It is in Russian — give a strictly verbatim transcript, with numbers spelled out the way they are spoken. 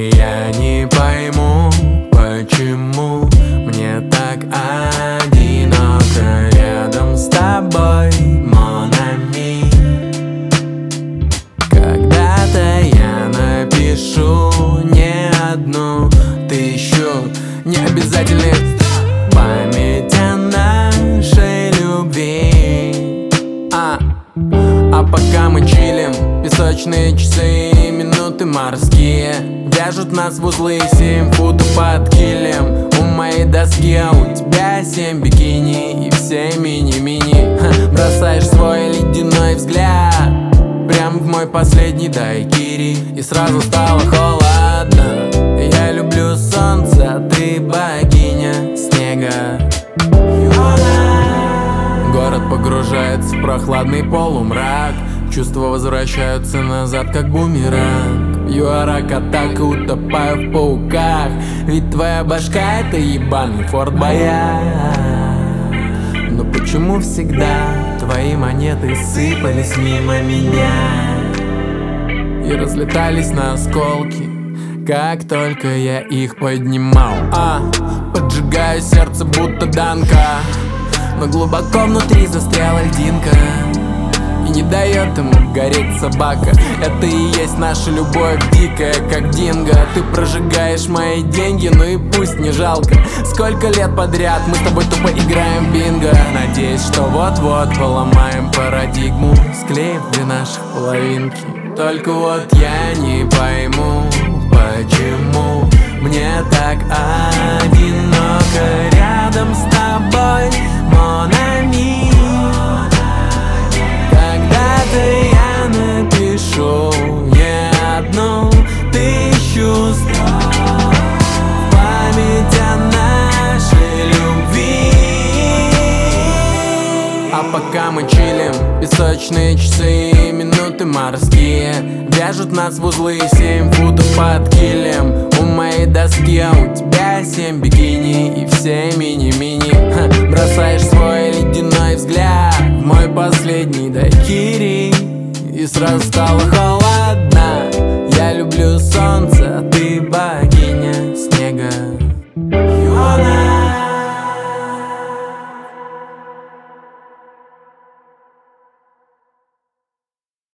Я не пойму, почему мне так одиноко рядом с тобой, mon ami. Когда-то я напишу не одну тысячу необязательных память о нашей любви. А, а пока мы чилим, песочные часы и минуты морские вяжут нас в узлы, семь футов под килем. У моей доски, а у тебя семь бикини и все мини-мини. Бросаешь свой ледяной взгляд прям в мой последний дайкири, и сразу стало холодно. Я люблю солнце, а ты богиня снега. Город погружается в прохладный полумрак, чувства возвращаются назад, как бумеранг. Пью арак-атака, утопаю в пауках, ведь твоя башка — это ебаный Форт Боярд. Но почему всегда твои монеты сыпались мимо меня и разлетались на осколки, как только я их поднимал? А, поджигаю сердце, будто Данка, но глубоко внутри застряла льдинка и не дает ему гореть собака. Это и есть наша любовь дикая, как динго. Ты прожигаешь мои деньги, ну и пусть не жалко. Сколько лет подряд мы с тобой тупо играем в бинго. Надеюсь, что вот-вот поломаем парадигму, склеив две наших половинки. Только вот я не пойму, почему мне так одиноко рядом с тобой, mon ami. Когда-то я напишу не одну тысячу строк в память о нашей любви. А пока мы чилим, песочные часы и минуты морские вяжут нас в узлы, семь футов под килем. У моей доски, а у тебя семь бикини и все мини-мини. Бросаешь свой ледяной взгляд в мой последний дайкири, и сразу стало холодно.